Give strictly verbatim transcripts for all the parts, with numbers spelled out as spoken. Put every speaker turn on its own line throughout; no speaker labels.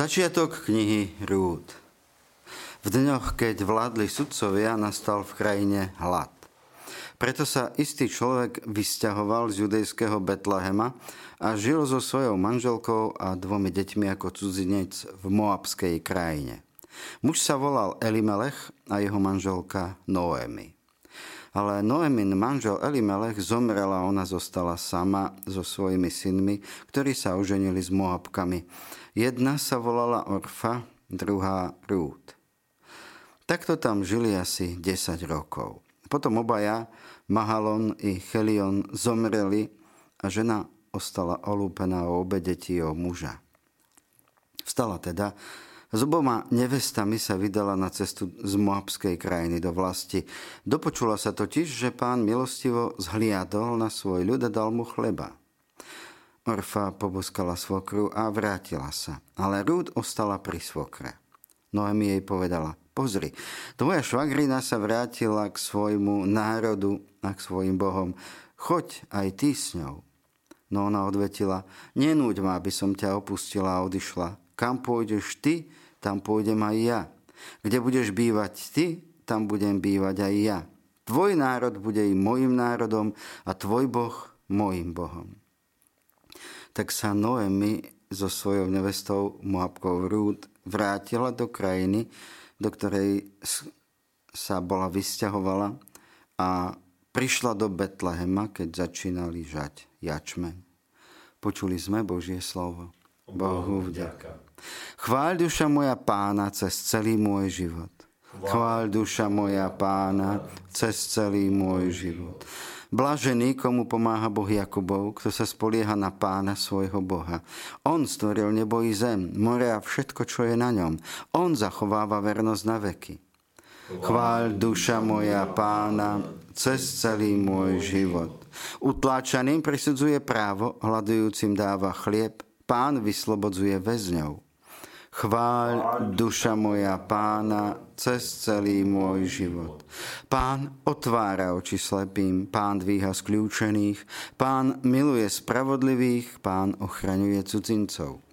Začiatok knihy Rút. V dňoch, keď vládli sudcovia, nastal v krajine hlad. Preto sa istý človek vysťahoval z judejského Betlehema a žil so svojou manželkou a dvomi deťmi ako cudzinec v moabskej krajine. Muž sa volal Elimelech a jeho manželka Noemi. Ale Noemin manžel Elimelech zomrel a ona zostala sama so svojimi synmi, ktorí sa oženili s Moabkami. Jedna sa volala Orfa, druhá Rút. Takto tam žili asi desať rokov. Potom obaja, Mahalon i Chelion, zomreli a žena ostala olúpená o obe deti o muža. Vstala teda, s oboma nevestami sa vydala na cestu z moabskej krajiny do vlasti. Dopočula sa totiž, že pán milostivo zhliadol na svoj ľud a dal mu chleba. Orfa poboskala svokru a vrátila sa, ale Rút ostala pri svokre. Noemi jej povedala: pozri, tvoja švagrina sa vrátila k svojmu národu a k svojim bohom. Choď aj ty s ňou. No ona odvetila: nenúď ma, aby som ťa opustila a odišla. Kam pôjdeš ty, tam pôjdem aj ja. Kde budeš bývať ty, tam budem bývať aj ja. Tvoj národ bude i mojim národom a tvoj boh mojim bohom. Tak sa Noemi so svojou nevestou Moabkou Rút vrátila do krajiny, do ktorej sa bola vysťahovala, a prišla do Betlehema, keď začínali žať jačmeň. Počuli sme Božie slovo. Bohu vďaka. Chváľ duša moja Pána cez celý môj život. Chváľ duša moja Pána cez celý môj život. Blažený, komu pomáha Boh Jakubov, kto sa spolieha na Pána svojho Boha. On stvoril nebo i zem, more a všetko, čo je na ňom. On zachováva vernosť na veky. Chváľ duša moja Pána cez celý môj život. Utláčaným prisudzuje právo, hladujúcim dáva chlieb, Pán vyslobodzuje väzňov. Chváľ duša moja Pána cez celý môj život. Pán otvára oči slepým, Pán dvíha skľúčených, Pán miluje spravodlivých, Pán ochraňuje cudzincov.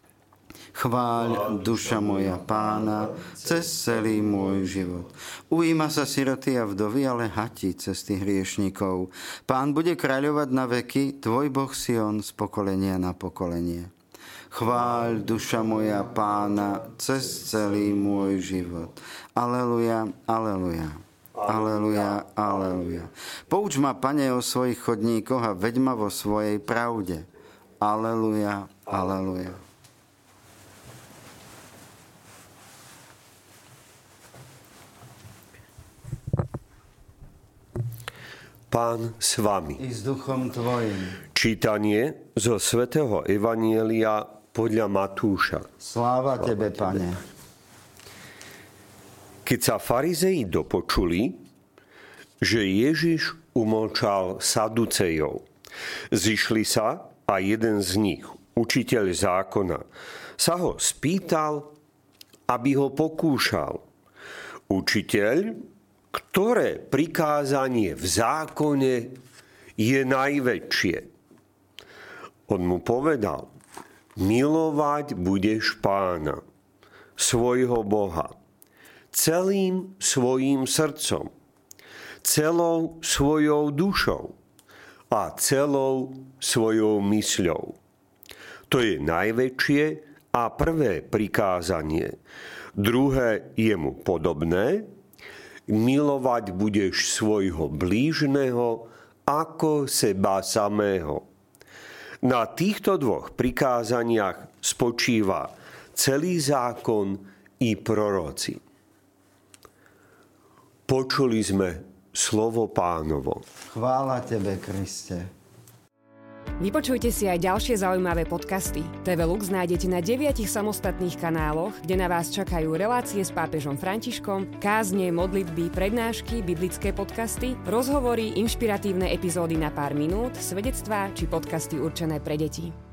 Chváľ duša moja Pána cez celý môj život. Ujíma sa siroty a vdovy, ale hatí cesty hriešnikov. Pán bude kráľovať na veky, tvoj Boh Sion z pokolenia na pokolenie. Chváľ duša moja Pána cez celý môj život. Aleluja, aleluja, aleluja, aleluja. Pouč ma, Pane, o svojich chodníkoch a veď ma vo svojej pravde. Aleluja, aleluja.
Pán s vami.
I s duchom tvojim.
Čítanie zo svätého Evanjelia podľa Matúša.
Sláva tebe, Pane.
Keď sa farizei dopočuli, že Ježiš umlčal Saducejov, zišli sa a jeden z nich, učiteľ zákona, sa ho spýtal, aby ho pokúšal. Učiteľ, ktoré prikázanie v zákone je najväčšie? On mu povedal: milovať budeš Pána, svojho Boha, celým svojím srdcom, celou svojou dušou a celou svojou mysľou. To je najväčšie a prvé prikázanie. Druhé je mu podobné: milovať budeš svojho blížneho ako seba samého. Na týchto dvoch prikázaniach spočíva celý zákon i proroci. Počuli sme slovo Pánovo.
Chvála tebe, Kriste.
Vypočujte si aj ďalšie zaujímavé podcasty. té vé Lux nájdete na deviatich samostatných kanáloch, kde na vás čakajú relácie s pápežom Františkom, kázne, modlitby, prednášky, biblické podcasty, rozhovory, inšpiratívne epizódy na pár minút, svedectvá či podcasty určené pre deti.